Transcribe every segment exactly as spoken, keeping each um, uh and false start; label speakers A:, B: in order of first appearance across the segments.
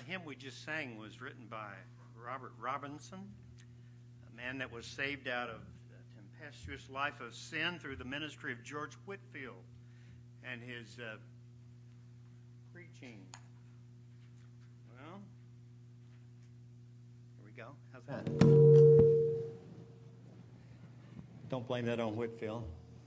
A: hymn we just sang was written by Robert Robinson, a man that was saved out of the tempestuous life of sin through the ministry of George Whitefield and his uh, preaching. Well, here we go. How's that? Don't blame that on Whitefield.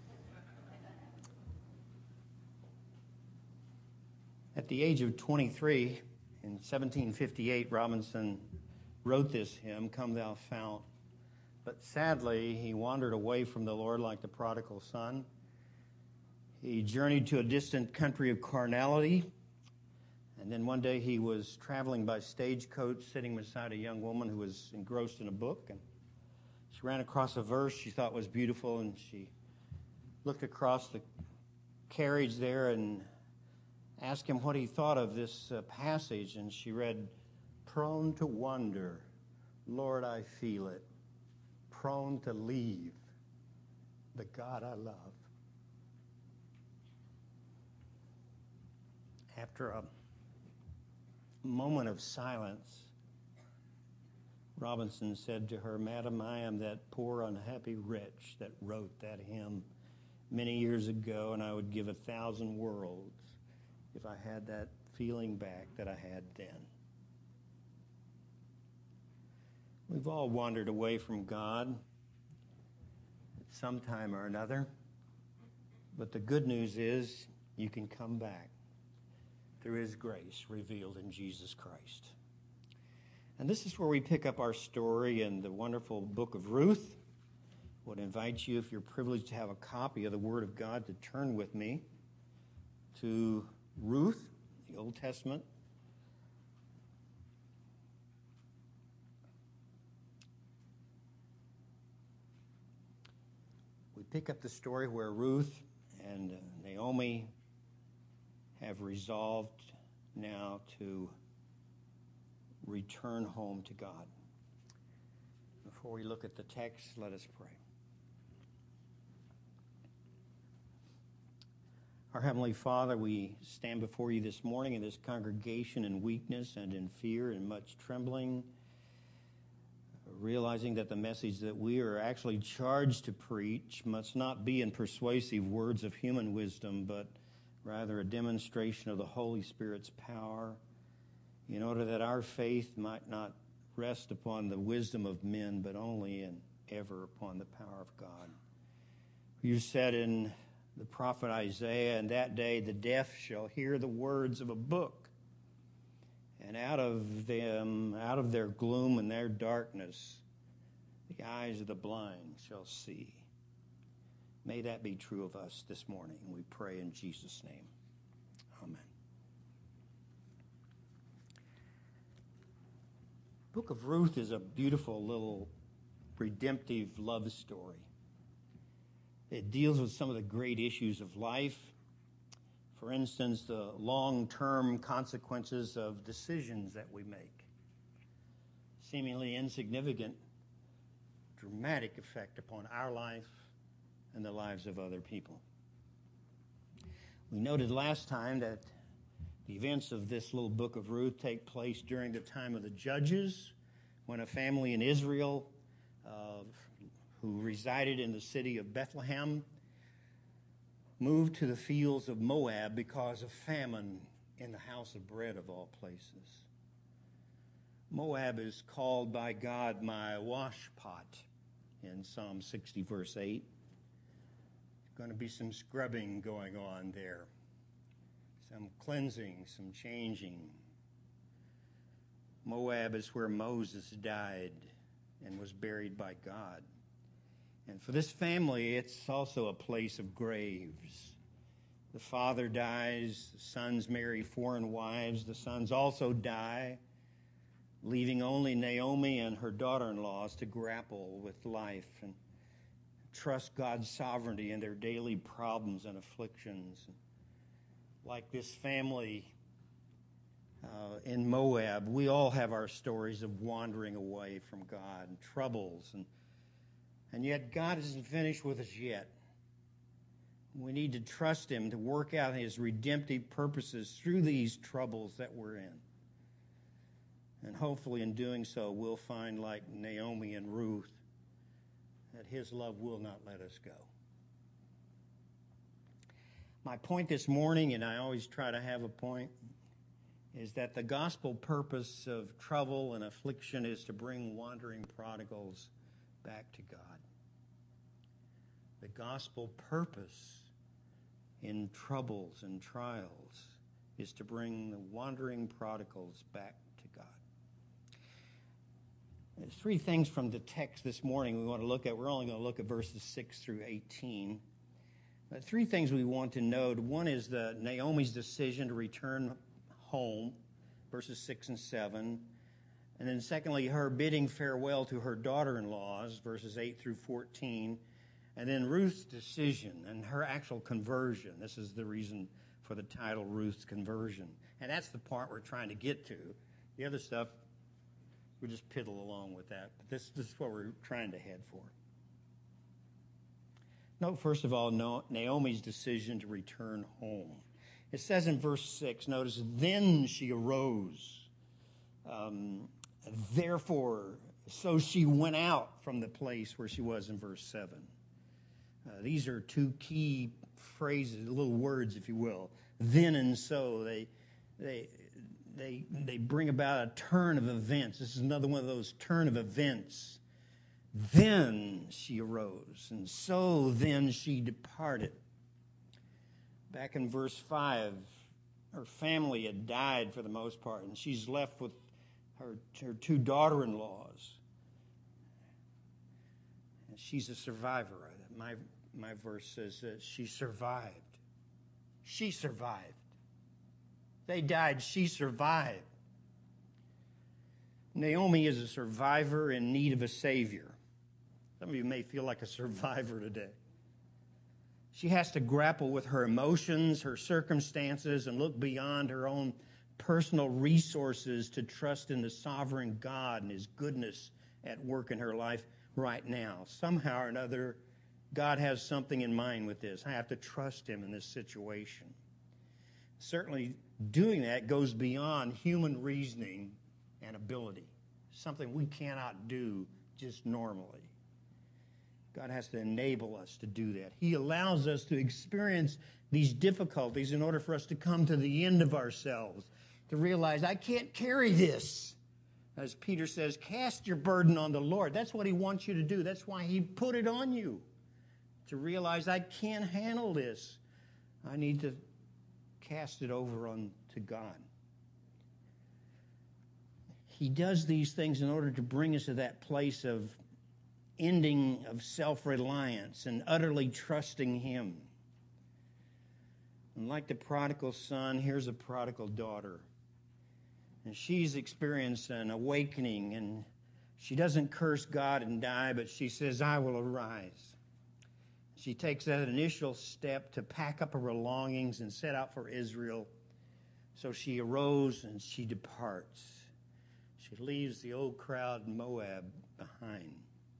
A: At the age of twenty-three, in seventeen fifty-eight, Robinson wrote this hymn, Come Thou Fount. But sadly, he wandered away from the Lord like the prodigal son. He journeyed to a distant country of carnality. And then one day he was traveling by stagecoach, sitting beside a young woman who was engrossed in a book. And she ran across a verse she thought was beautiful, and she looked across the carriage there and asked him what he thought of this uh, passage, and she read, prone to wander, Lord, I feel it, prone to leave the God I love. After a moment of silence, Robinson said to her, Madam, I am that poor unhappy wretch that wrote that hymn many years ago, and I would give a thousand worlds if I had that feeling back that I had then. We've all wandered away from God at some time or another, but the good news is you can come back through His grace revealed in Jesus Christ. And this is where we pick up our story in the wonderful book of Ruth. I would invite you, if you're privileged to have a copy of the Word of God, to turn with me to Ruth, the Old Testament. We pick up the story where Ruth and Naomi have resolved now to return home to God. Before we look at the text, let us pray. Our Heavenly Father, we stand before you this morning in this congregation in weakness and in fear and much trembling, realizing that the message that we are actually charged to preach must not be in persuasive words of human wisdom, but rather a demonstration of the Holy Spirit's power, in order that our faith might not rest upon the wisdom of men, but only and ever upon the power of God. You said in the prophet Isaiah, in that day the deaf shall hear the words of a book, and out of them, out of their gloom and their darkness, the eyes of the blind shall see. May that be true of us this morning. We pray in Jesus' name. Amen. The book of Ruth is a beautiful little redemptive love story. It deals with some of the great issues of life. For instance, the long-term consequences of decisions that we make. Seemingly insignificant, dramatic effect upon our life and the lives of other people. We noted last time that the events of this little book of Ruth take place during the time of the Judges, when a family in Israel uh, who resided in the city of Bethlehem moved to the fields of Moab because of famine in the house of bread of all places. Moab is called by God my washpot in Psalm sixty, verse eight. There's going to be some scrubbing going on there, some cleansing, some changing. Moab is where Moses died and was buried by God. And for this family, it's also a place of graves. The father dies, the sons marry foreign wives, the sons also die, leaving only Naomi and her daughter-in-laws to grapple with life and trust God's sovereignty in their daily problems and afflictions. Like this family uh, in Moab, we all have our stories of wandering away from God and troubles, and And yet God isn't finished with us yet. We need to trust Him to work out His redemptive purposes through these troubles that we're in. And hopefully in doing so, we'll find, like Naomi and Ruth, that his love will not let us go. My point this morning, and I always try to have a point, is that the gospel purpose of trouble and affliction is to bring wandering prodigals back to God. The gospel purpose in troubles and trials is to bring the wandering prodigals back to God. There's three things from the text this morning we want to look at. We're only going to look at verses six through eighteen. But three things we want to note. One is the Naomi's decision to return home, verses six and seven. And then secondly, her bidding farewell to her daughter-in-laws, verses eight through fourteen. And then Ruth's decision and her actual conversion. This is the reason for the title, Ruth's Conversion. And that's the part we're trying to get to. The other stuff, we just piddle along with that. But this, this is what we're trying to head for. Note, first of all, Naomi's decision to return home. It says in verse six, notice, then she arose. Um, therefore, so she went out from the place where she was in verse seven. Uh, these are two key phrases, little words, if you will. Then and so. They, they, they, they bring about a turn of events. This is another one of those turn of events. Then she arose, and so then she departed. Back in verse five, her family had died for the most part, and she's left with her, her two daughter-in-laws. And she's a survivor. My, my verse says that she survived. She survived. They died, she survived. Naomi is a survivor in need of a savior. Some of you may feel like a survivor today. She has to grapple with her emotions, her circumstances, and look beyond her own personal resources to trust in the sovereign God and his goodness at work in her life right now. Somehow or another, God has something in mind with this. I have to trust him in this situation. Certainly, doing that goes beyond human reasoning and ability, something we cannot do just normally. God has to enable us to do that. He allows us to experience these difficulties in order for us to come to the end of ourselves, to realize, I can't carry this. As Peter says, cast your burden on the Lord. That's what he wants you to do. That's why he put it on you, to realize I can't handle this. I need to cast it over on to God. He does these things in order to bring us to that place of ending of self-reliance and utterly trusting him. And like the prodigal son, here's a prodigal daughter. And she's experienced an awakening, and she doesn't curse God and die, but she says, I will arise. She takes that initial step to pack up her belongings and set out for Israel. So she arose and she departs. She leaves the old crowd in Moab behind.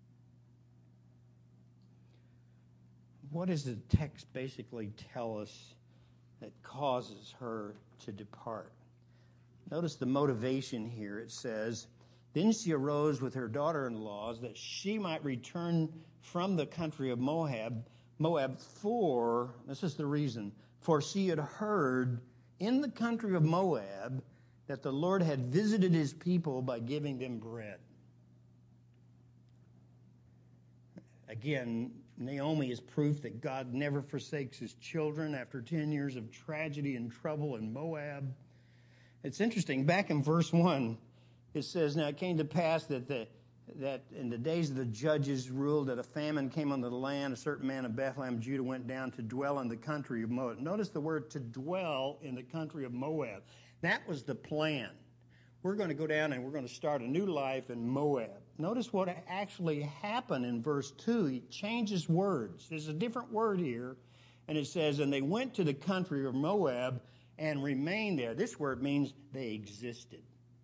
A: What does the text basically tell us that causes her to depart? Notice the motivation here. It says, then she arose with her daughter-in-laws that she might return from the country of Moab, Moab for, this is the reason, for she had heard in the country of Moab that the Lord had visited his people by giving them bread. Again, Naomi is proof that God never forsakes his children after ten years of tragedy and trouble in Moab. It's interesting. Back in verse one, it says, now it came to pass that the, that in the days of the judges ruled that a famine came on the land. A certain man of Bethlehem, Judah, went down to dwell in the country of Moab. Notice the word to dwell in the country of Moab. That was the plan. We're going to go down and we're going to start a new life in Moab. Notice what actually happened in verse two. He changes words. There's a different word here. And it says, and they went to the country of Moab and remained there. This word means they existed.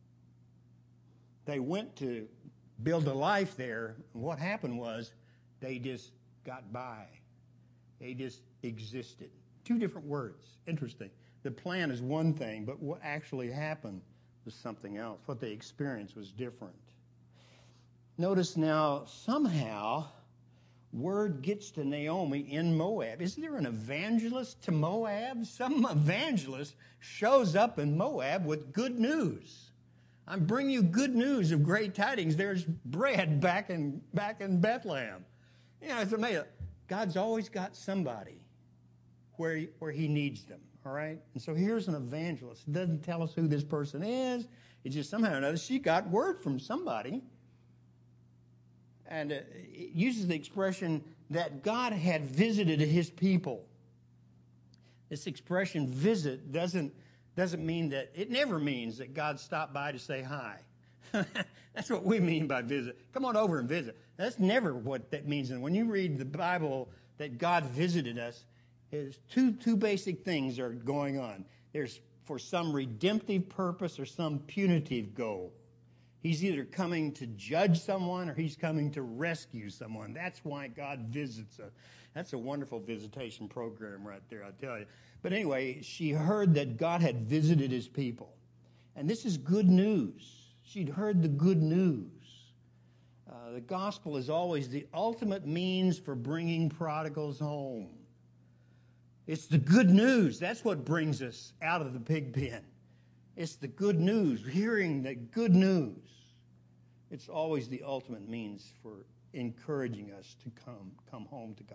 A: They went to build a life there. And what happened was they just got by. They just existed. Two different words. Interesting. The plan is one thing, but what actually happened was something else. What they experienced was different. Notice now, somehow, word gets to Naomi in Moab. Isn't there an evangelist to Moab? Some evangelist shows up in Moab with good news. I'm bringing you good news of great tidings. There's bread back in, back in Bethlehem. You know, it's amazing. God's always got somebody where he, where he needs them, all right? And so here's an evangelist. It doesn't tell us who this person is. It's just somehow or another she got word from somebody. And uh, it uses the expression that God had visited his people. This expression, visit, doesn't, doesn't mean that, it never means that God stopped by to say hi. That's what we mean by visit. Come on over and visit. That's never what that means. And when you read the Bible that God visited us, there's two, two basic things are going on. There's for some redemptive purpose or some punitive goal. He's either coming to judge someone or he's coming to rescue someone. That's why God visits us. That's a wonderful visitation program right there, I tell you. But anyway, she heard that God had visited his people. And this is good news. She'd heard the good news. Uh, the gospel is always the ultimate means for bringing prodigals home. It's the good news. That's what brings us out of the pig pen. It's the good news, hearing the good news. It's always the ultimate means for encouraging us to come, come home to God.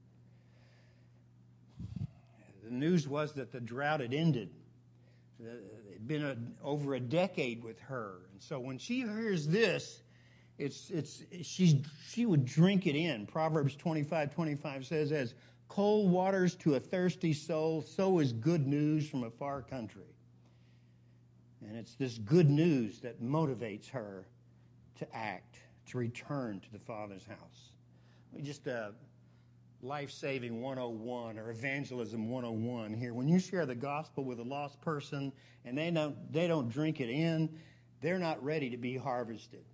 A: The news was that the drought had ended. It had been a, over a decade with her. And so when she hears this, it's, it's, she's, she would drink it in. Proverbs twenty-five twenty-five says, as cold waters to a thirsty soul, so is good news from a far country. And it's this good news that motivates her to act, to return to the Father's house. We just uh, life-saving one oh one or evangelism one oh one here. When you share the gospel with a lost person and they don't, they don't drink it in, they're not ready to be harvested.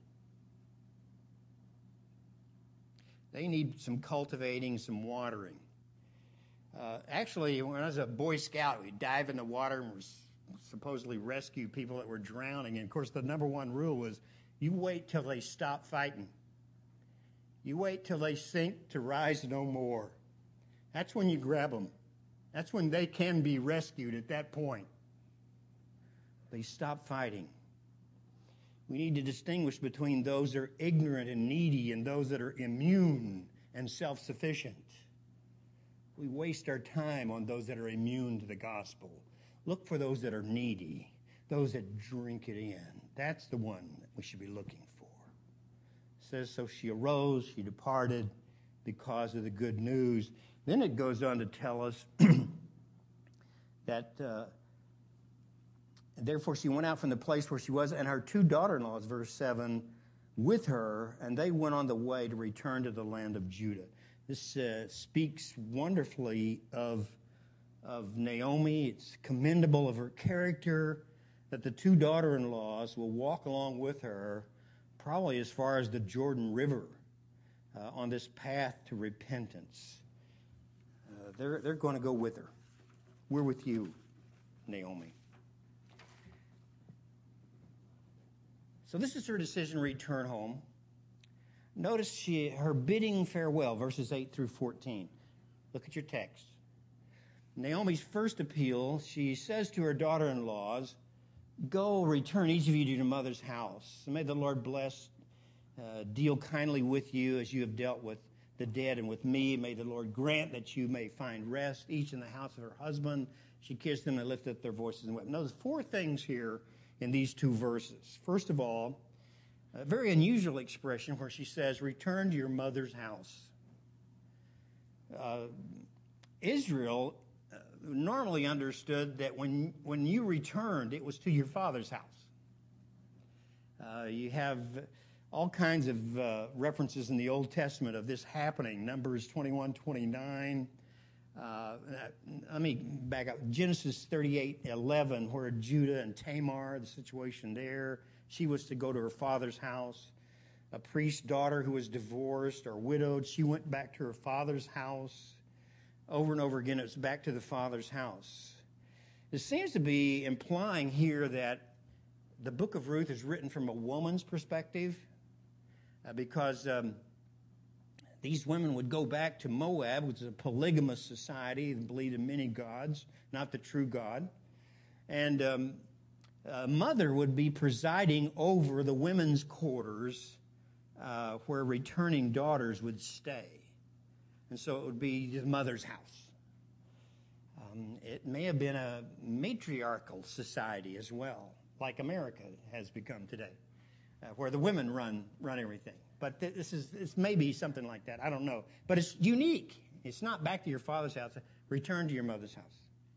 A: They need some cultivating, some watering. Uh, actually, when I was a Boy Scout, we'd dive in the water and we're supposedly rescue people that were drowning. And, of course, the number one rule was you wait till they stop fighting. You wait till they sink to rise no more. That's when you grab them. That's when they can be rescued at that point. They stop fighting. We need to distinguish between those that are ignorant and needy and those that are immune and self-sufficient. We waste our time on those that are immune to the gospel. Look for those that are needy, those that drink it in. That's the one that we should be looking for. It says, so she arose, she departed because of the good news. Then it goes on to tell us that, uh, therefore she went out from the place where she was, and her two daughter-in-laws, verse seven, with her, and they went on the way to return to the land of Judah. This uh, speaks wonderfully of of Naomi. It's commendable of her character that the two daughter-in-laws will walk along with her probably as far as the Jordan River uh, on this path to repentance. Uh, they're, they're going to go with her. We're with you, Naomi. So this is her decision to return home. Notice she her bidding farewell, verses eight through fourteen. Look at your text. Naomi's first appeal, she says to her daughter-in-laws, go, return each of you to your mother's house. And may the Lord bless, uh, deal kindly with you as you have dealt with the dead and with me. May the Lord grant that you may find rest, each in the house of her husband. She kissed them and lifted up their voices and wept. Notice four things here in these two verses. First of all, a very unusual expression where she says, return to your mother's house. Uh, Israel uh, normally understood that when, when you returned, it was to your father's house. Uh, you have all kinds of uh, references in the Old Testament of this happening. Numbers twenty-one, twenty-nine. Uh, let me back up. Genesis thirty-eight, eleven, where Judah and Tamar, the situation there, she was to go to her father's house. A priest's daughter who was divorced or widowed, she went back to her father's house. Over and over again, it's back to the father's house. It seems to be implying here that the book of Ruth is written from a woman's perspective uh, because um, these women would go back to Moab, which is a polygamous society that believed in many gods, not the true God. And um, a mother would be presiding over the women's quarters uh, where returning daughters would stay. And so it would be the mother's house. Um, it may have been a matriarchal society as well, like America has become today, uh, where the women run run everything. But th- this is it's maybe something like that. I don't know. But it's unique. It's not back to your father's house. Return to your mother's house.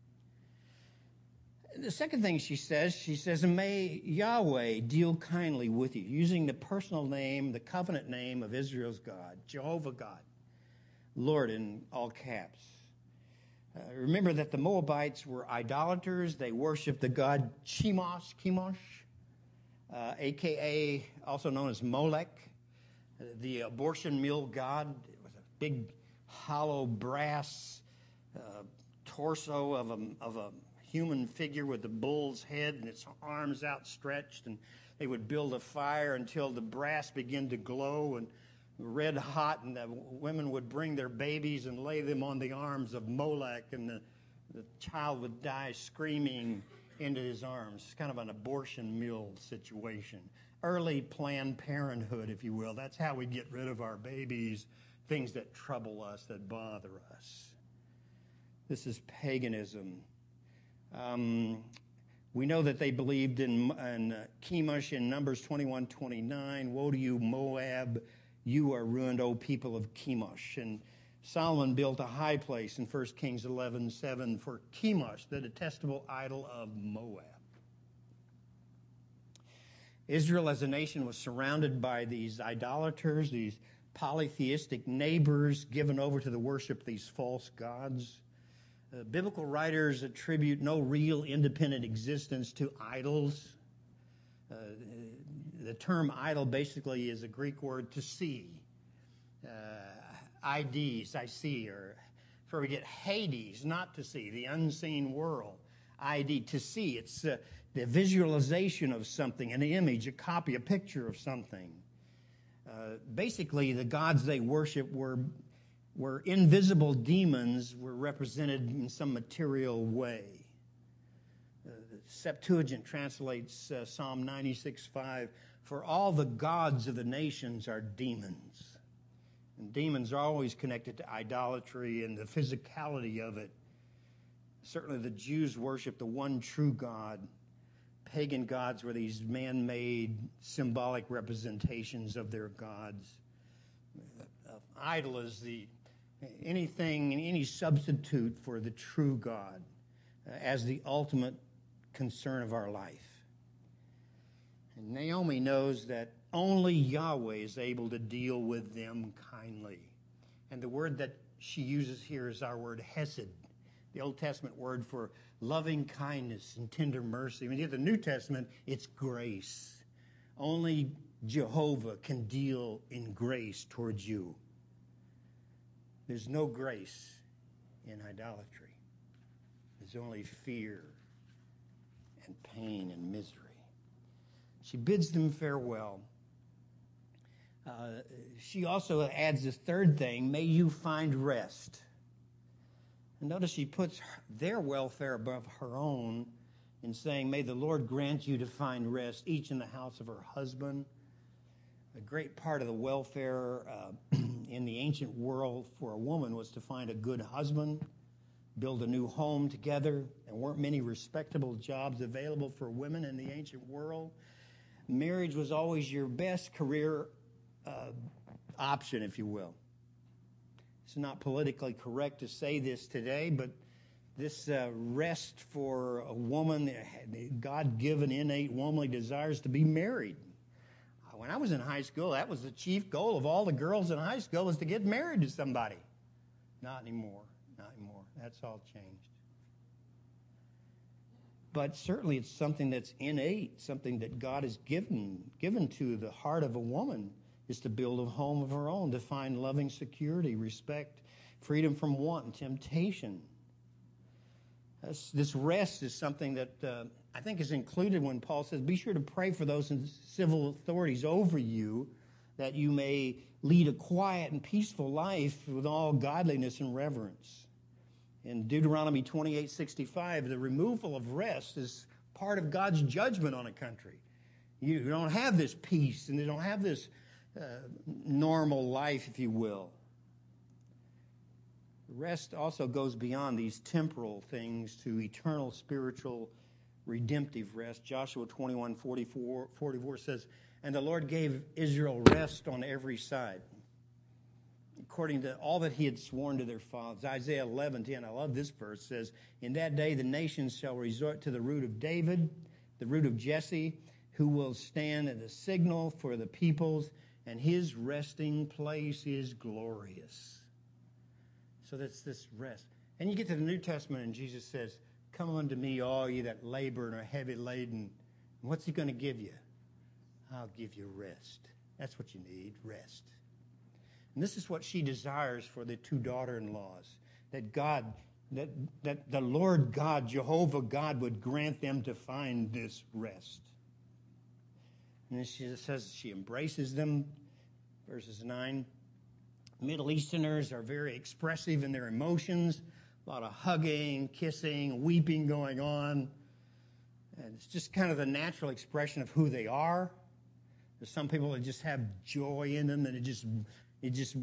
A: The second thing she says, she says, may Yahweh deal kindly with you, using the personal name, the covenant name of Israel's God, Jehovah God, Lord in all caps. Uh, remember that the Moabites were idolaters. They worshiped the god Chemosh, Chemosh, uh, a k a also known as Molech, uh, the abortion mill god. It was a big hollow brass uh, torso of a, of a human figure with the bull's head and its arms outstretched. And they would build a fire until the brass began to glow and red hot, and the women would bring their babies and lay them on the arms of Molech, and the, the child would die screaming into his arms. It's kind of an abortion mill situation. Early Planned Parenthood, if you will. That's how we get rid of our babies, things that trouble us, that bother us. This is paganism. Um, we know that they believed in, in uh, Chemosh in Numbers twenty-one twenty-nine. Woe to you, Moab! You are ruined, O people of Chemosh. And Solomon built a high place in First Kings eleven seven for Chemosh, the detestable idol of Moab. Israel as a nation was surrounded by these idolaters, these polytheistic neighbors given over to the worship of these false gods. Uh, biblical writers attribute no real independent existence to idols. Uh, the term idol basically is a Greek word to see. Uh, I Ds, I see, or where we get Hades, not to see, the unseen world. I D, to see. It's uh, the visualization of something, an image, a copy, a picture of something. Uh, basically, the gods they worship were where invisible demons were represented in some material way. Uh, the Septuagint translates uh, Psalm ninety-six five, for all the gods of the nations are demons. And demons are always connected to idolatry and the physicality of it. Certainly the Jews worshiped the one true God. Pagan gods were these man-made symbolic representations of their gods. Uh, idol is the anything, any substitute for the true God uh, as the ultimate concern of our life. And Naomi knows that only Yahweh is able to deal with them kindly. And the word that she uses here is our word hesed, the Old Testament word for loving kindness and tender mercy. When you get the New Testament, it's grace. Only Jehovah can deal in grace towards you. There's no grace in idolatry. There's only fear and pain and misery. She bids them farewell. Uh, she also adds this third thing, may you find rest. And notice she puts their welfare above her own in saying, may the Lord grant you to find rest, each in the house of her husband. A great part of the welfare uh, in the ancient world for a woman was to find a good husband, build a new home together. There weren't many respectable jobs available for women in the ancient world. Marriage was always your best career uh, option, if you will. It's not politically correct to say this today, but this uh, rest for a woman, the God-given innate womanly desires to be married. When I was in high school, that was the chief goal of all the girls in high school, was to get married to somebody. Not anymore. Not anymore. That's all changed. But certainly it's something that's innate, something that God has given, given to the heart of a woman, is to build a home of her own, to find loving security, respect, freedom from want and temptation. This, this rest is something that uh, I think is included when Paul says, be sure to pray for those in civil authorities over you, that you may lead a quiet and peaceful life with all godliness and reverence. In Deuteronomy twenty-eight sixty-five, the removal of rest is part of God's judgment on a country. You don't have this peace, and they don't have this uh, normal life, if you will. Rest also goes beyond these temporal things to eternal, spiritual, redemptive rest. Joshua twenty-one forty-four, forty-four says, and the Lord gave Israel rest on every side, according to all that he had sworn to their fathers. Isaiah eleven ten, I love this verse, says, in that day the nations shall resort to the root of David, the root of Jesse, who will stand as a signal for the peoples, and his resting place is glorious. So that's this rest. And you get to the New Testament and Jesus says, come unto me, all ye that labor and are heavy laden. And what's he going to give you? I'll give you rest. That's what you need, rest. And this is what she desires for the two daughter-in-laws, that God, that, that the Lord God, Jehovah God, would grant them to find this rest. And then she says she embraces them, verses nine. Middle Easterners are very expressive in their emotions. A lot of hugging, kissing, weeping going on. And it's just kind of the natural expression of who they are. There's some people that just have joy in them and it just, it just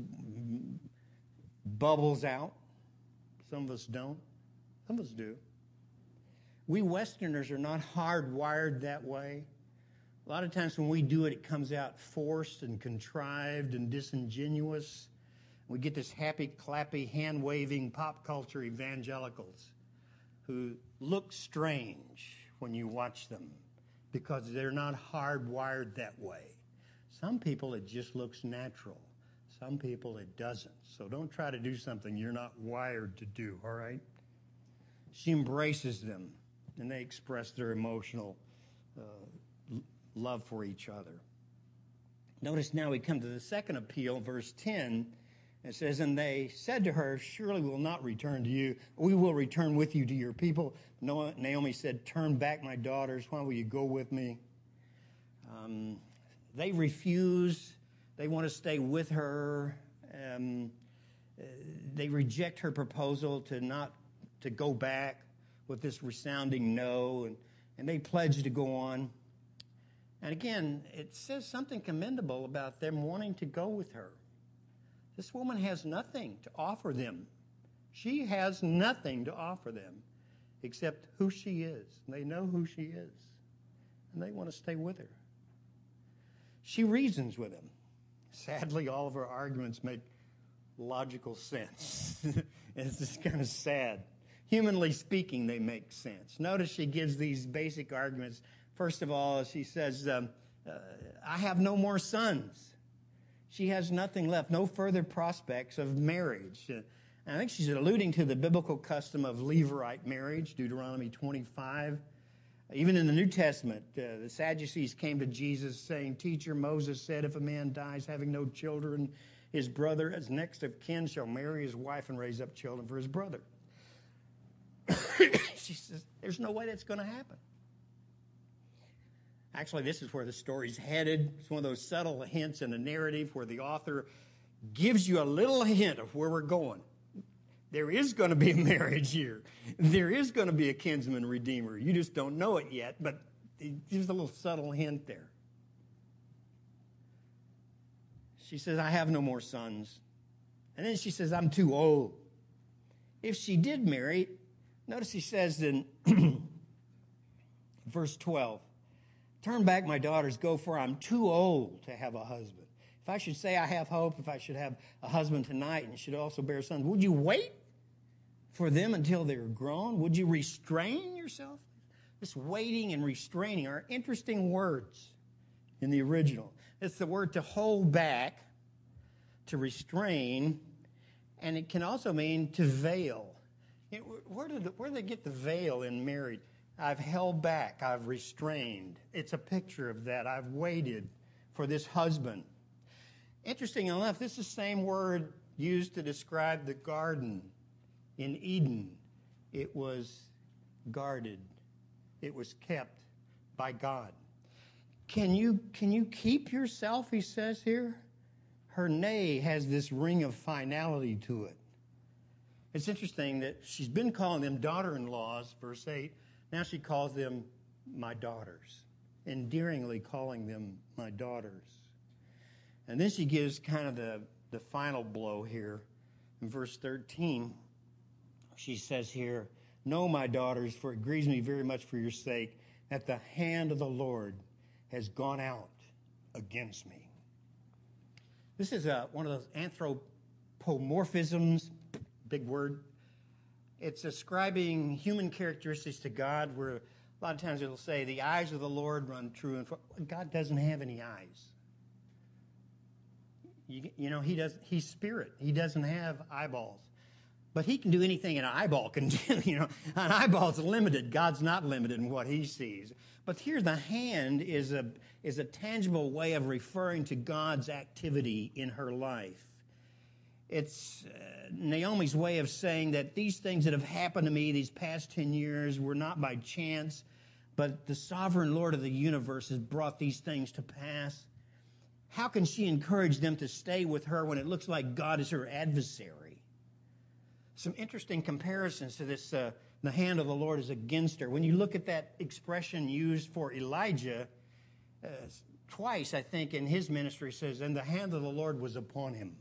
A: bubbles out. Some of us don't. Some of us do. We Westerners are not hardwired that way. A lot of times when we do it, it comes out forced and contrived and disingenuous. We get this happy, clappy, hand-waving pop culture evangelicals who look strange when you watch them because they're not hardwired that way. Some people, it just looks natural. Some people, it doesn't. So don't try to do something you're not wired to do, all right? She embraces them, and they express their emotional uh, love for each other. Notice now we come to the second appeal, verse ten. It says, and they said to her, surely we will not return to you. We will return with you to your people. Naomi said, turn back, my daughters. Why will you go with me? Um, they refuse. They want to stay with her. Um, they reject her proposal to not to go back with this resounding no, and, and they pledge to go on. And again, it says something commendable about them wanting to go with her. This woman has nothing to offer them. She has nothing to offer them except who she is. And they know who she is. And they want to stay with her. She reasons with him. Sadly, all of her arguments make logical sense. It's just kind of sad. Humanly speaking, they make sense. Notice she gives these basic arguments. First of all, she says, um, uh, I have no more sons. She has nothing left, no further prospects of marriage. Uh, I think she's alluding to the biblical custom of Levirate marriage, Deuteronomy twenty-five. Even in the New Testament, uh, the Sadducees came to Jesus saying, Teacher, Moses said, if a man dies having no children, his brother as next of kin shall marry his wife and raise up children for his brother. She says, there's no way that's going to happen. Actually, this is where the story's headed. It's one of those subtle hints in a narrative where the author gives you a little hint of where we're going. There is going to be a marriage here. There is going to be a kinsman redeemer. You just don't know it yet, but there's a little subtle hint there. She says, I have no more sons. And then she says, I'm too old. If she did marry, notice he says in verse twelve, turn back, my daughters, go, for I'm too old to have a husband. If I should say I have hope, if I should have a husband tonight and should also bear sons, would you wait for them until they're grown? Would you restrain yourself? This waiting and restraining are interesting words in the original. It's the word to hold back, to restrain, and it can also mean to veil. It, where, did, where did they get the veil in married? I've held back. I've restrained. It's a picture of that. I've waited for this husband. Interesting enough, this is the same word used to describe the garden in Eden. It was guarded. It was kept by God. Can you, can you keep yourself, he says here? Her nay has this ring of finality to it. It's interesting that she's been calling them daughter-in-laws, verse eight. Now she calls them my daughters, endearingly calling them my daughters. And then she gives kind of the, the final blow here. In verse thirteen, she says here, "No, my daughters, for it grieves me very much for your sake that the hand of the Lord has gone out against me." This is a, one of those anthropomorphisms, big word. It's ascribing human characteristics to God, where a lot of times it'll say, the eyes of the Lord run true and far. God doesn't have any eyes. You, you know, he does. He's spirit. He doesn't have eyeballs. But he can do anything an eyeball can do. You know, an eyeball's limited. God's not limited in what he sees. But here the hand is a, is a tangible way of referring to God's activity in her life. It's uh, Naomi's way of saying that these things that have happened to me these past ten years were not by chance, but the sovereign Lord of the universe has brought these things to pass. How can she encourage them to stay with her when it looks like God is her adversary? Some interesting comparisons to this, uh, the hand of the Lord is against her. When you look at that expression used for Elijah, uh, twice, I think, in his ministry, says, and the hand of the Lord was upon him.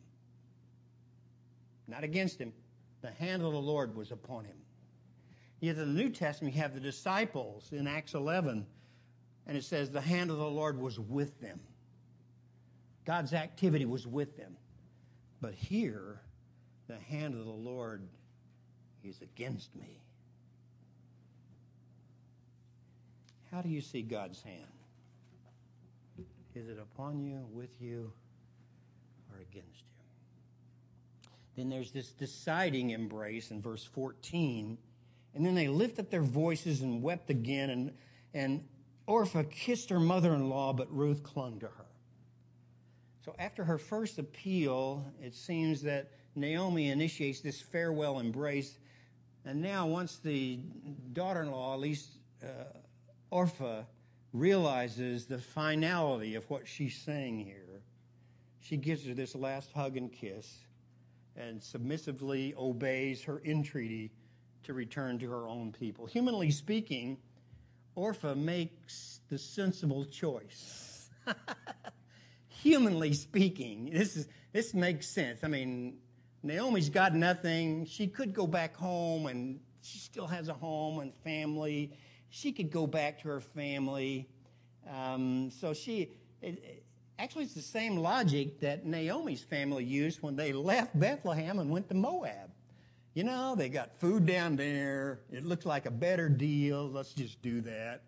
A: Not against him. The hand of the Lord was upon him. Yet in the New Testament, you have the disciples in Acts eleven, and it says the hand of the Lord was with them. God's activity was with them. But here, the hand of the Lord is against me. How do you see God's hand? Is it upon you, with you, or against you? Then there's this deciding embrace in verse fourteen. And then they lifted their voices and wept again. And, and Orpah kissed her mother-in-law, but Ruth clung to her. So after her first appeal, it seems that Naomi initiates this farewell embrace. And now once the daughter-in-law, at least uh, Orpah, realizes the finality of what she's saying here, she gives her this last hug and kiss and submissively obeys her entreaty to return to her own people. Humanly speaking, Orpah makes the sensible choice. Humanly speaking, this is this makes sense. I mean, Naomi's got nothing. She could go back home, and she still has a home and family. She could go back to her family. Um, so she, it, it, actually, it's the same logic that Naomi's family used when they left Bethlehem and went to Moab. You know, they got food down there. It looks like a better deal. Let's just do that.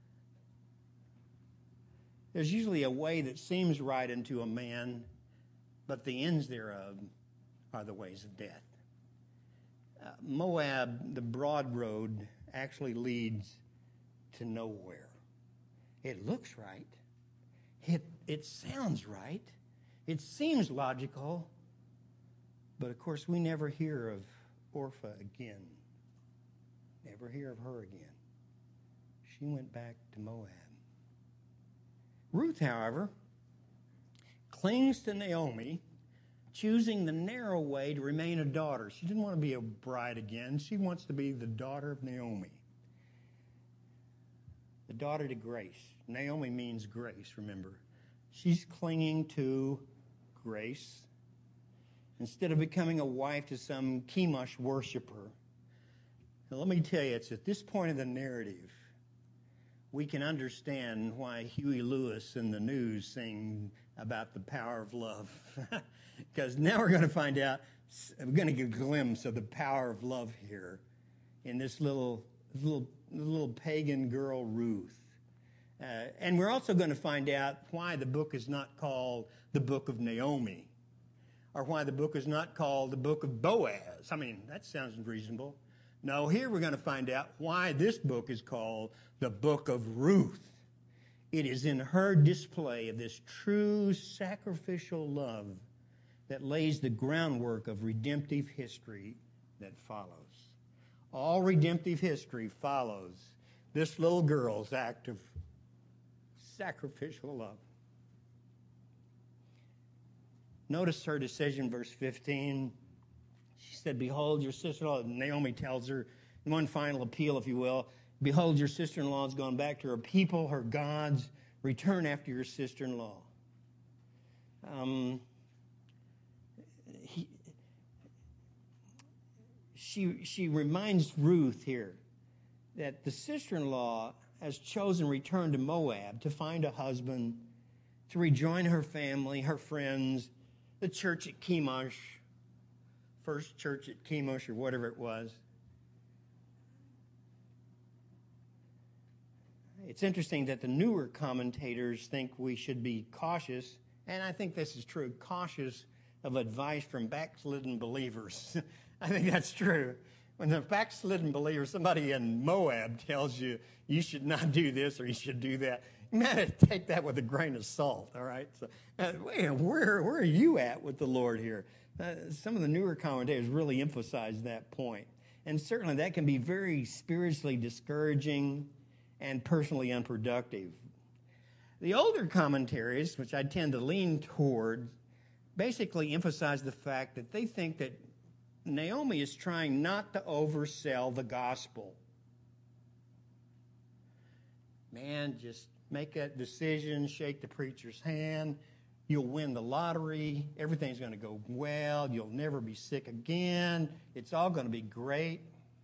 A: There's usually a way that seems right unto a man, but the ends thereof are the ways of death. Uh, Moab, the broad road, actually leads to nowhere. It looks right. It, it sounds right. It seems logical. But, of course, we never hear of Orpah again. Never hear of her again. She went back to Moab. Ruth, however, clings to Naomi, choosing the narrow way to remain a daughter. She didn't want to be a bride again. She wants to be the daughter of Naomi. The daughter to grace. Naomi means grace, remember. She's clinging to grace instead of becoming a wife to some Chemosh worshiper. Now, let me tell you, it's at this point of the narrative we can understand why Huey Lewis in the news sing about the power of love. Because now we're going to find out, we're going to get a glimpse of the power of love here in this little little, little pagan girl, Ruth. Uh, and we're also going to find out why the book is not called the Book of Naomi, or why the book is not called the Book of Boaz. I mean, that sounds reasonable. No, here we're going to find out why this book is called the Book of Ruth. It is in her display of this true sacrificial love that lays the groundwork of redemptive history that follows. All redemptive history follows this little girl's act of sacrificial love. Notice her decision, verse fifteen. She said, behold, your sister-in-law, Naomi tells her, one final appeal, if you will, behold, your sister-in-law has gone back to her people, her gods. Return after your sister-in-law. Um, he, she, she reminds Ruth here that the sister-in-law has chosen return to Moab to find a husband, to rejoin her family, her friends, the church at Chemosh, first church at Chemosh or whatever it was. It's interesting that the newer commentators think we should be cautious, and I think this is true, cautious of advice from backslidden believers. I think that's true. When the backslidden believer, somebody in Moab tells you you should not do this or you should do that, you got to take that with a grain of salt, all right? So, uh, where, where are you at with the Lord here? Uh, some of the newer commentators really emphasize that point. And certainly that can be very spiritually discouraging and personally unproductive. The older commentaries, which I tend to lean toward, basically emphasize the fact that they think that Naomi is trying not to oversell the gospel. Man, just make that decision, shake the preacher's hand, you'll win the lottery, everything's going to go well, you'll never be sick again, it's all going to be great.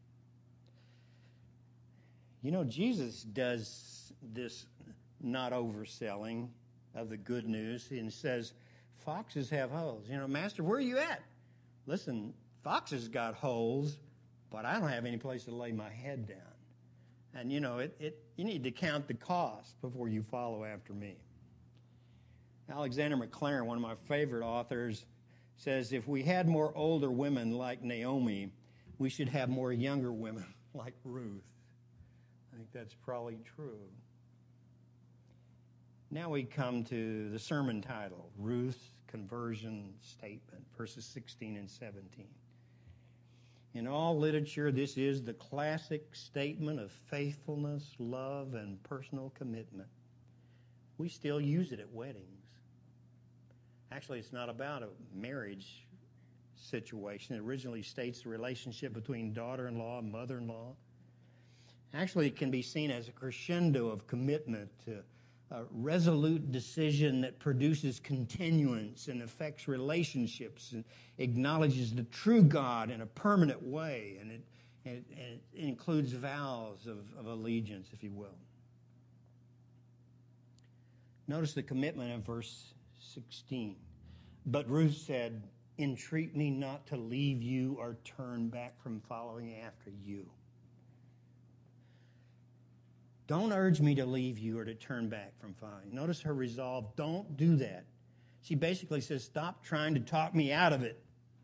A: You know, Jesus does this not overselling of the good news and says, foxes have holes. You know, Master, where are you at? Listen, foxes got holes, but I don't have any place to lay my head down. And, you know, it, it you need to count the cost before you follow after me. Alexander McLaren, one of my favorite authors, says, if we had more older women like Naomi, we should have more younger women like Ruth. I think that's probably true. Now we come to the sermon title, Ruth's Conversion Statement, verses sixteen and seventeen. In all literature, this is the classic statement of faithfulness, love, and personal commitment. We still use it at weddings. Actually, it's not about a marriage situation. It originally states the relationship between daughter-in-law and mother-in-law. Actually, it can be seen as a crescendo of commitment, to a resolute decision that produces continuance and affects relationships and acknowledges the true God in a permanent way, and it, and it, and it includes vows of, of allegiance, if you will. Notice the commitment in verse sixteen. But Ruth said, entreat me not to leave you or turn back from following after you. Don't urge me to leave you or to turn back from following. Notice her resolve. Don't do that. She basically says, stop trying to talk me out of it.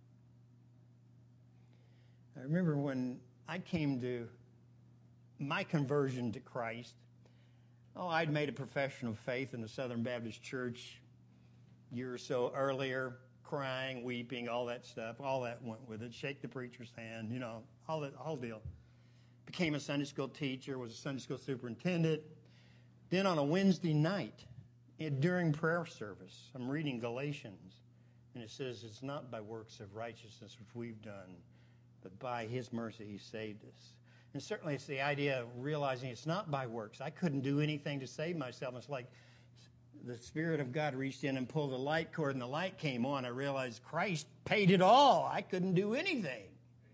A: I remember when I came to my conversion to Christ, oh, I'd made a profession of faith in the Southern Baptist Church a year or so earlier, crying, weeping, all that stuff. All that went with it. Shake the preacher's hand, you know, all that whole deal. Became a Sunday school teacher, was a Sunday school superintendent. Then on a Wednesday night, it, during prayer service, I'm reading Galatians, and it says, it's not by works of righteousness which we've done, but by his mercy he saved us. And certainly it's the idea of realizing it's not by works. I couldn't do anything to save myself. It's like the Spirit of God reached in and pulled a light cord, and the light came on. I realized Christ paid it all. I couldn't do anything.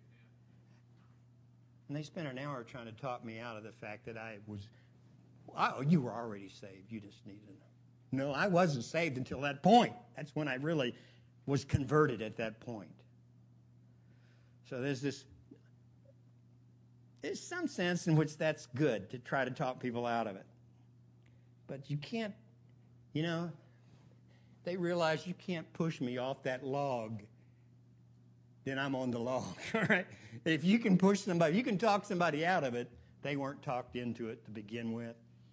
A: And they spent an hour trying to talk me out of the fact that I was, oh, you were already saved. You just needed to know. No, I wasn't saved until that point. That's when I really was converted at that point. So there's this, there's some sense in which that's good to try to talk people out of it. But you can't, you know, they realize you can't push me off that log. Then I'm on the log, all right? If you can push somebody, you can talk somebody out of it, they weren't talked into it to begin with.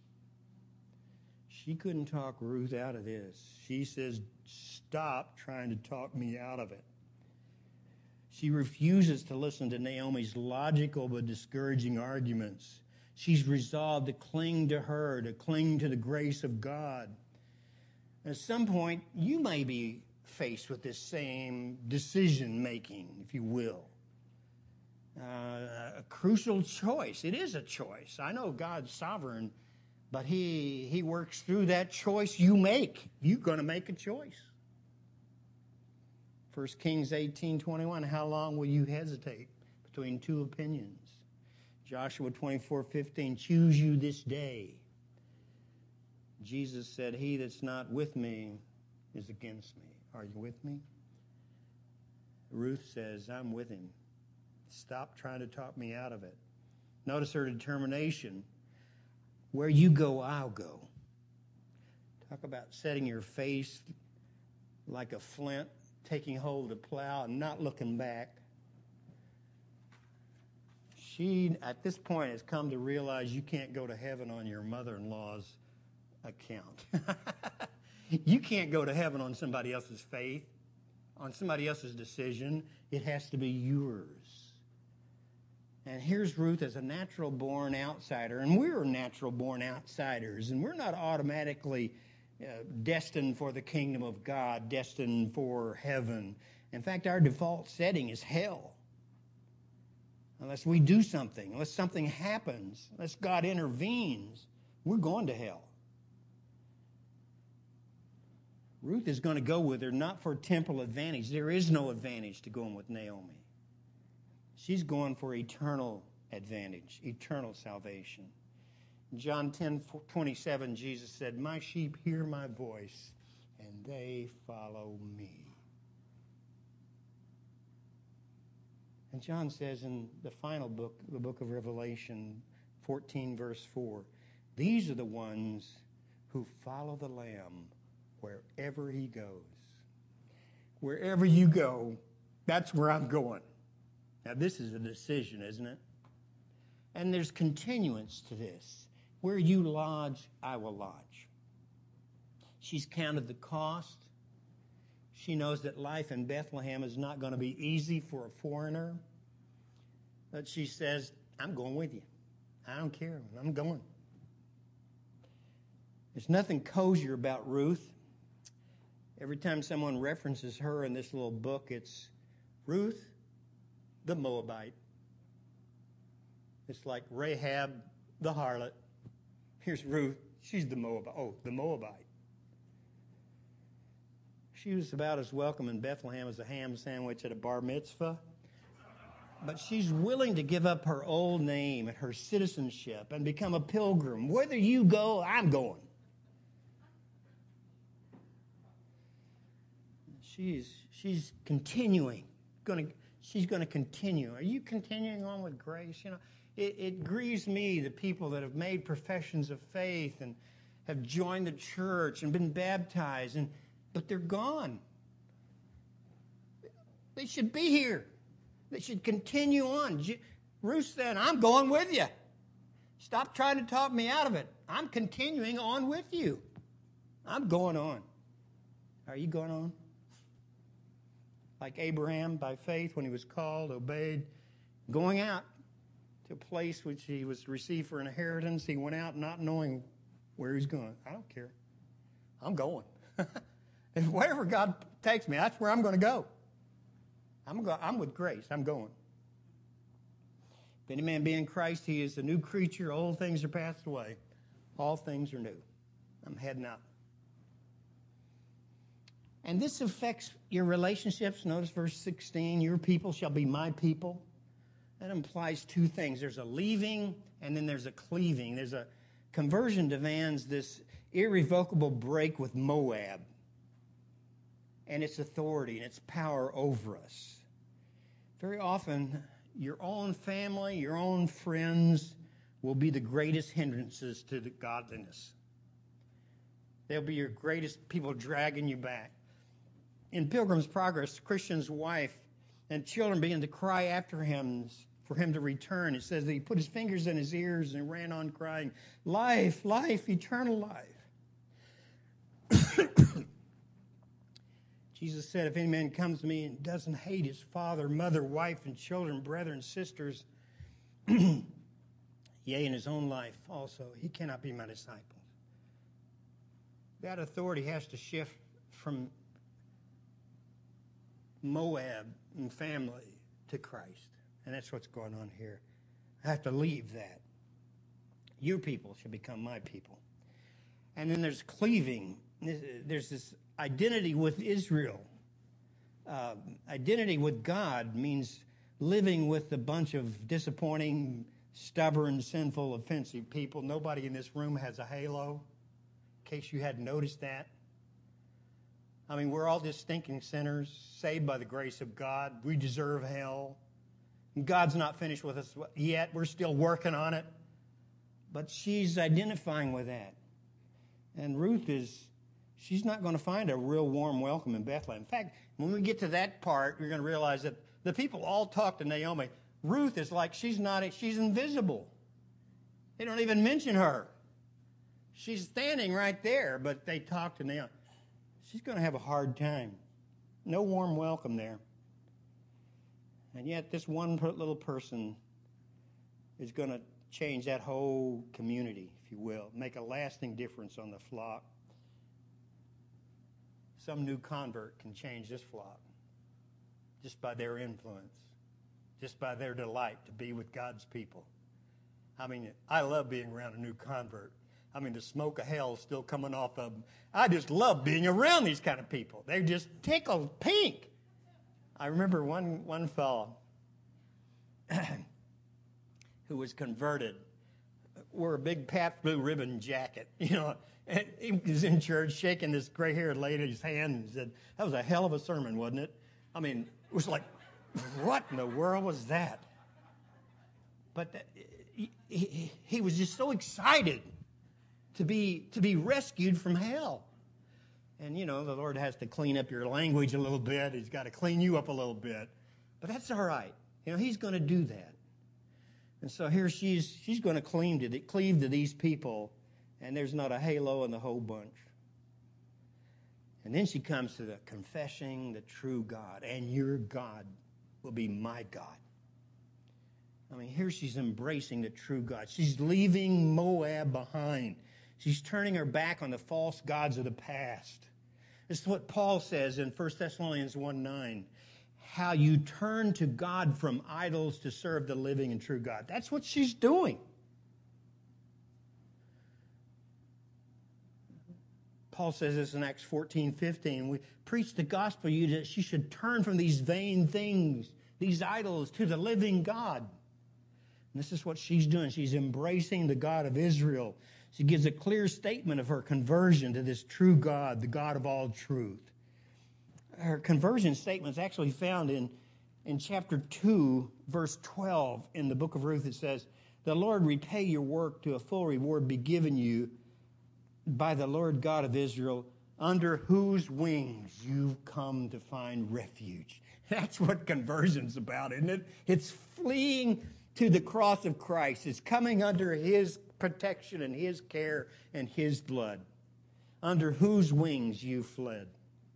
A: She couldn't talk Ruth out of this. She says, stop trying to talk me out of it. She refuses to listen to Naomi's logical but discouraging arguments. She's resolved to cling to her, to cling to the grace of God. At some point, you may be faced with this same decision-making, if you will. Uh, a crucial choice. It is a choice. I know God's sovereign, but he, he works through that choice you make. You're going to make a choice. First Kings eighteen twenty-one, how long will you hesitate between two opinions? Joshua twenty-four fifteen, choose you this day. Jesus said, he that's not with me is against me. Are you with me? Ruth says, I'm with him. Stop trying to talk me out of it. Notice her determination. Where you go, I'll go. Talk about setting your face like a flint, taking hold of the plow and not looking back. She, at this point, has come to realize you can't go to heaven on your mother-in-law's account. You can't go to heaven on somebody else's faith, on somebody else's decision. It has to be yours. And here's Ruth as a natural-born outsider, and we're natural-born outsiders, and we're not automatically uh, destined for the kingdom of God, destined for heaven. In fact, our default setting is hell. Unless we do something, unless something happens, unless God intervenes, we're going to hell. Ruth is going to go with her not for temporal advantage. There is no advantage to going with Naomi. She's going for eternal advantage, eternal salvation. In John ten twenty-seven, Jesus said, my sheep hear my voice, and they follow me. And John says in the final book, the book of Revelation, fourteen, verse four, these are the ones who follow the Lamb wherever he goes. Wherever you go, that's where I'm going. Now, this is a decision, isn't it? And there's continuance to this. Where you lodge, I will lodge. She's counted the cost. She knows that life in Bethlehem is not going to be easy for a foreigner. But she says, I'm going with you. I don't care. I'm going. There's nothing cozier about Ruth. Every time someone references her in this little book, it's Ruth the Moabite. It's like Rahab the harlot. Here's Ruth. She's the Moabite. Oh, the Moabite. She was about as welcome in Bethlehem as a ham sandwich at a bar mitzvah. But she's willing to give up her old name and her citizenship and become a pilgrim. Whether you go, I'm going. She's she's continuing. Going to she's going to continue. Are you continuing on with grace? You know, it, it grieves me the people that have made professions of faith and have joined the church and been baptized, and but they're gone. They should be here. They should continue on. Ruth said, I'm going with you. Stop trying to talk me out of it. I'm continuing on with you. I'm going on. Are you going on? Like Abraham, by faith, when he was called, obeyed, going out to a place which he was received for an inheritance. He went out not knowing where he's going. I don't care. I'm going. If wherever God takes me, that's where I'm going to go. I'm, go, I'm with grace. I'm going. If any man be in Christ, he is a new creature. Old things are passed away. All things are new. I'm heading out. And this affects your relationships. Notice verse sixteen, your people shall be my people. That implies two things. There's a leaving and then there's a cleaving. There's a conversion demands this irrevocable break with Moab and its authority and its power over us. Very often, your own family, your own friends will be the greatest hindrances to the godliness. They'll be your greatest people dragging you back. In Pilgrim's Progress, Christian's wife and children began to cry after him for him to return. It says that he put his fingers in his ears and ran on crying, life, life, eternal life. Jesus said, if any man comes to me and doesn't hate his father, mother, wife, and children, brethren, sisters, yea, in his own life also, he cannot be my disciple. That authority has to shift from Moab and family to Christ. And that's what's going on here. I have to leave that. Your people should become my people. And then there's cleaving. There's this identity with Israel. Uh, identity with God means living with a bunch of disappointing, stubborn, sinful, offensive people. Nobody in this room has a halo, in case you hadn't noticed that. I mean, we're all just stinking sinners, saved by the grace of God. We deserve hell. And God's not finished with us yet. We're still working on it. But she's identifying with that. And Ruth is, she's not going to find a real warm welcome in Bethlehem. In fact, when we get to that part, you're going to realize that the people all talk to Naomi. Ruth is like she's not, she's invisible. They don't even mention her. She's standing right there, but they talk to Naomi. She's going to have a hard time. No warm welcome there. And yet this one little person is going to change that whole community, if you will, make a lasting difference on the flock. Some new convert can change this flock just by their influence, just by their delight to be with God's people. I mean, I love being around a new convert. I mean, the smoke of hell is still coming off of them. I just love being around these kind of people. They just tickle pink. I remember one, one fellow who was converted, wore a big Pabst Blue Ribbon jacket, you know, and he was in church shaking this gray-haired lady's hand and said, that was a hell of a sermon, wasn't it? I mean, it was like, what in the world was that? But he, he, he was just so excited to be to be rescued from hell. And, you know, the Lord has to clean up your language a little bit. He's got to clean you up a little bit. But that's all right. You know, he's going to do that. And so here she's she's going to cleave to, the, cleave to these people, and there's not a halo in the whole bunch. And then she comes to the confessing the true God, and your God will be my God. I mean, here she's embracing the true God. She's leaving Moab behind. She's turning her back on the false gods of the past. This is what Paul says in First Thessalonians one nine. How you turn to God from idols to serve the living and true God. That's what she's doing. Paul says this in Acts fourteen fifteen. We preach the gospel to you that you should turn from these vain things, these idols, to the living God. And this is what she's doing. She's embracing the God of Israel. She gives a clear statement of her conversion to this true God, the God of all truth. Her conversion statement is actually found in, in chapter two, verse twelve in the book of Ruth. It says, the Lord repay your work to a full reward be given you by the Lord God of Israel, under whose wings you've come to find refuge. That's what conversion's about, isn't it? It's fleeing to the cross of Christ. It's coming under his protection and his care and his blood, under whose wings you fled.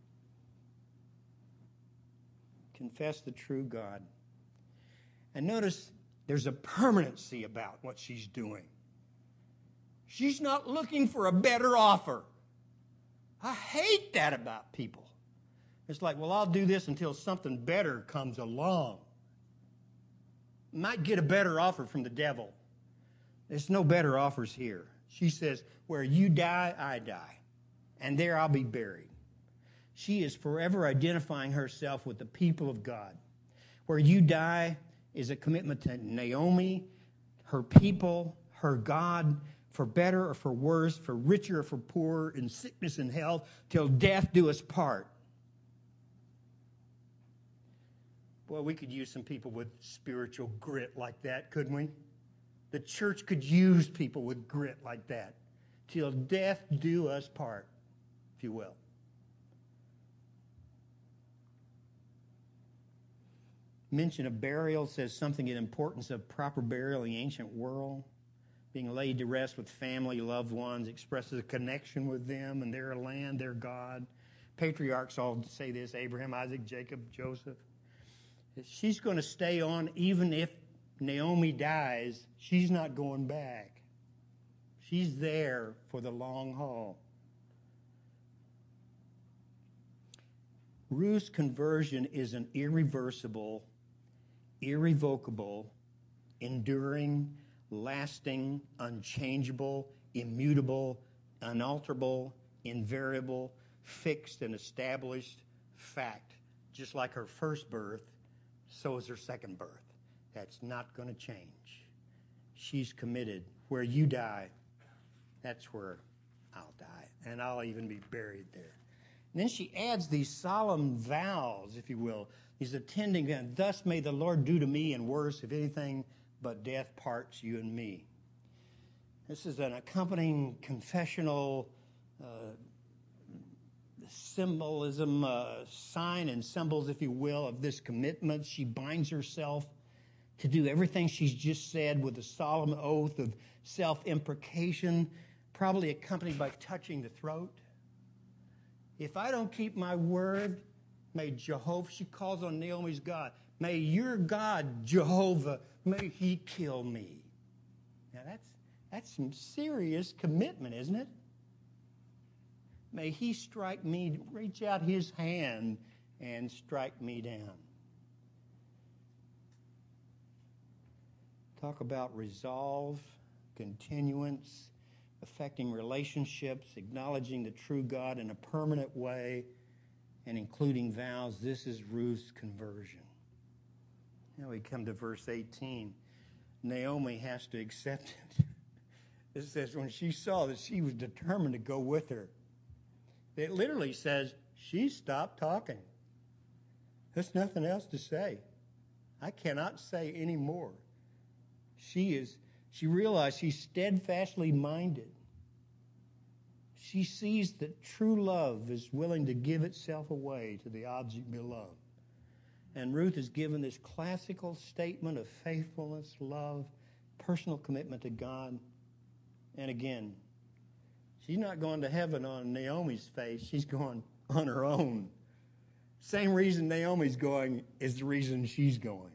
A: Confess the true God. And notice there's a permanency about what she's doing. She's not looking for a better offer. I hate that about people. It's like, well, I'll do this until something better comes along. Might get a better offer from the devil. There's no better offers here. She says, where you die, I die. And there I'll be buried. She is forever identifying herself with the people of God. Where you die is a commitment to Naomi, her people, her God, for better or for worse, for richer or for poorer, in sickness and health, till death do us part. Well, we could use some people with spiritual grit like that, couldn't we? The church could use people with grit like that. Till death do us part, if you will. Mention of burial says something in importance of proper burial in the ancient world. Being laid to rest with family, loved ones, expresses a connection with them and their land, their God. patriarchs all say this, Abraham, Isaac, Jacob, Joseph. She's going to stay on even if Naomi dies. She's not going back. She's there for the long haul. Ruth's conversion is an irreversible, irrevocable, enduring, lasting, unchangeable, immutable, unalterable, invariable, fixed and established fact. Just like her first birth, so is her second birth. That's not going to change. She's committed. Where you die, that's where I'll die. And I'll even be buried there. And then she adds these solemn vows, if you will, these attending, and thus may the Lord do to me and worse, if anything but death parts you and me. This is an accompanying confessional uh, symbolism, uh, sign and symbols, if you will, of this commitment. She binds herself to do everything she's just said with a solemn oath of self-imprecation, probably accompanied by touching the throat. If I don't keep my word, may Jehovah, she calls on Naomi's God, may your God, Jehovah, may he kill me. Now that's, that's some serious commitment, isn't it? May he strike me, reach out his hand and strike me down. Talk about resolve, continuance, affecting relationships, acknowledging the true God in a permanent way, and including vows. This is Ruth's conversion. Now we come to verse eighteen. Naomi has to accept it. It says when she saw that she was determined to go with her, it literally says she stopped talking. There's nothing else to say. I cannot say any more. She is, she realized she's steadfastly minded. She sees that true love is willing to give itself away to the object beloved. And Ruth is given this classical statement of faithfulness, love, personal commitment to God. And again, she's not going to heaven on Naomi's face. She's going on her own. Same reason Naomi's going is the reason she's going.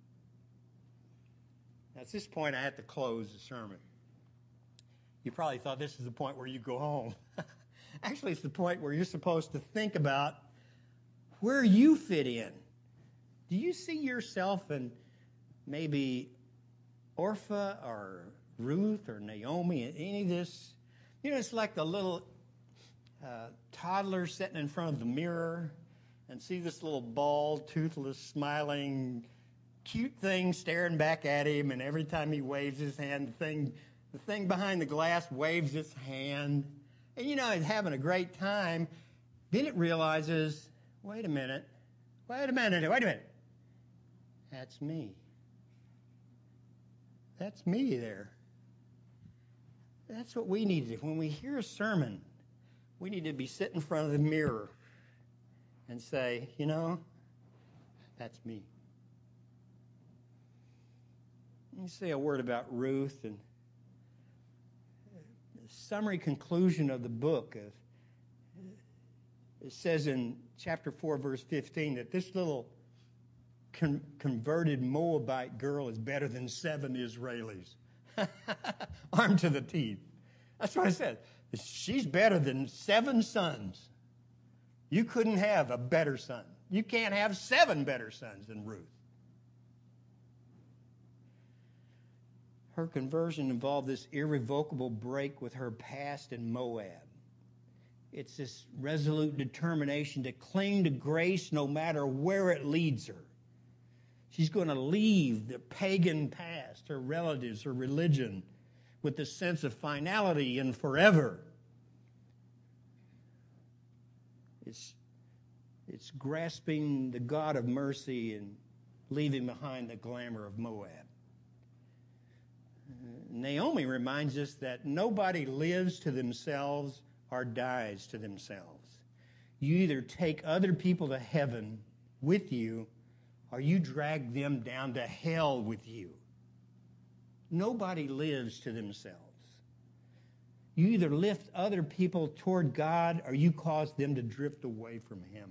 A: At this point, I have to close the sermon. You probably thought this is the point where you go home. Actually, it's the point where you're supposed to think about where you fit in. Do you see yourself in maybe Orpah or Ruth or Naomi, any of this? You know, it's like the little uh, toddler sitting in front of the mirror and see this little bald, toothless, smiling, cute thing staring back at him, and every time he waves his hand, the thing, the thing behind the glass waves its hand. And, you know, he's having a great time. Then it realizes, wait a minute, wait a minute, wait a minute. That's me. That's me there. That's what we need to do. When we hear a sermon, we need to be sitting in front of the mirror and say, you know, that's me. Let me say a word about Ruth and the summary conclusion of the book. Of, it says in chapter four, verse fifteen, that this little con- converted Moabite girl is better than seven Israelis. Armed to the teeth. That's what I said. She's better than seven sons. You couldn't have a better son. You can't have seven better sons than Ruth. Her conversion involved this irrevocable break with her past in Moab. It's this resolute determination to cling to grace no matter where it leads her. She's going to leave the pagan past, her relatives, her religion, with the sense of finality and forever. It's, it's grasping the God of mercy and leaving behind the glamour of Moab. Naomi reminds us that nobody lives to themselves or dies to themselves. You either take other people to heaven with you or you drag them down to hell with you. Nobody lives to themselves. You either lift other people toward God or you cause them to drift away from him.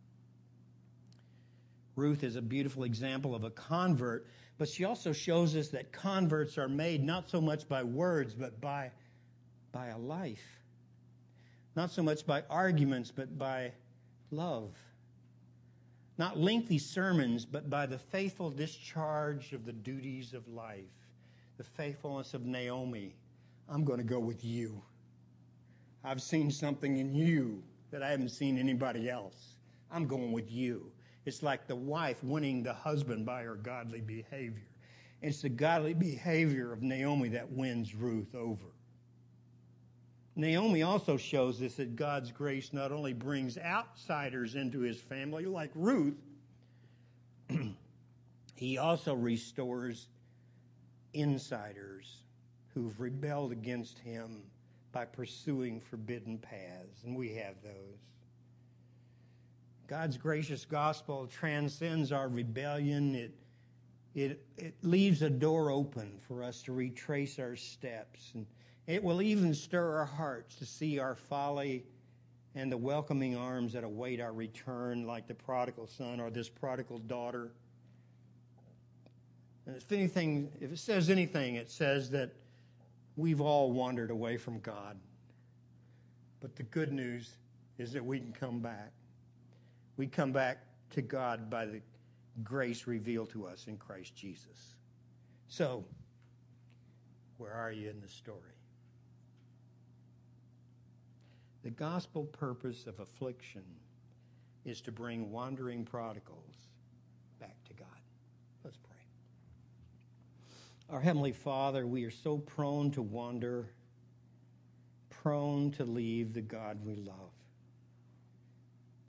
A: Ruth is a beautiful example of a convert, but she also shows us that converts are made not so much by words, but by, by a life. Not so much by arguments, but by love. Not lengthy sermons, but by the faithful discharge of the duties of life. The faithfulness of Naomi. I'm going to go with you. I've seen something in you that I haven't seen anybody else. I'm going with you. It's like the wife winning the husband by her godly behavior. It's the godly behavior of Naomi that wins Ruth over. Naomi also shows us that God's grace not only brings outsiders into his family, like Ruth, he also restores insiders who've rebelled against him by pursuing forbidden paths, and we have those. God's gracious gospel transcends our rebellion. It, it, it leaves a door open for us to retrace our steps, and it will even stir our hearts to see our folly and the welcoming arms that await our return, like the prodigal son or this prodigal daughter. And if anything, if it says anything, it says that we've all wandered away from God. But the good news is that we can come back. We come back to God by the grace revealed to us in Christ Jesus. So, where are you in the story? The gospel purpose of affliction is to bring wandering prodigals back to God. Let's pray. Our Heavenly Father, we are so prone to wander, prone to leave the God we love.